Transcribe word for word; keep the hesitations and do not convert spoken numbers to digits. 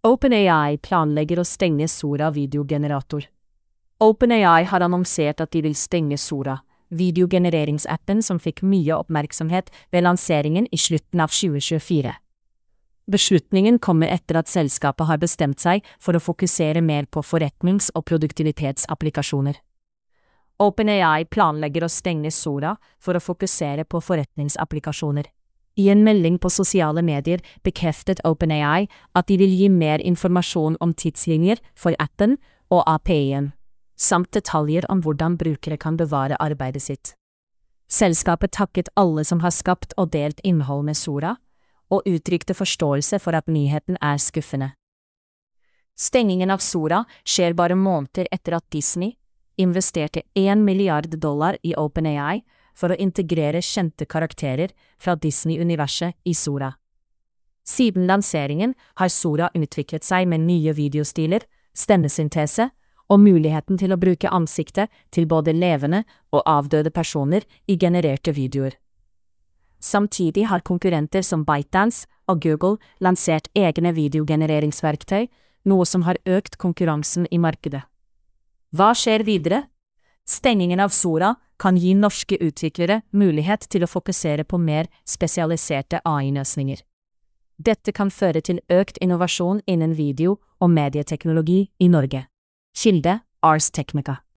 OpenAI planlegger å stenge Sora videogenerator. OpenAI har annonsert at de vil stenge Sora, videogenereringsappen som fikk mye oppmerksomhet ved lanseringen i slutten av tjue tjuefire. Beslutningen kommer etter at selskapet har bestemt seg for å fokusere mer på forretnings- og produktivitetsapplikasjoner. OpenAI planlegger å stenge Sora for å fokusere på forretningsapplikasjoner. I en melding på sosiale medier bekreftet OpenAI at de vil gi mer informasjon om tidslinjer for appen og A P I-en, samt detaljer om hvordan brukere kan bevare arbeidet sitt. Selskapet takket alle som har skapt og delt innhold med Sora, og uttrykte forståelse for at nyheten er skuffende. Stengingen av Sora skjer bare måneder etter at Disney investerte en milliard dollar i OpenAI for å integrere kjente karakterer fra Disney-universet i Sora. Siden lanseringen har Sora utviklet seg med nye videostiler, stemmesyntese og muligheten til å bruke ansiktet til både levende og avdøde personer i genererte videoer. Samtidig har konkurrenter som ByteDance og Google lansert egne videogenereringsverktøy, noe som har økt konkurransen i markedet. Hva skjer videre? Stengingen av Sora kan gi norske utviklere mulighet til å fokusere på mer spesialiserte A I-løsninger. Dette kan føre til økt innovasjon innen video- og medieteknologi i Norge. Kilde, Ars Technica.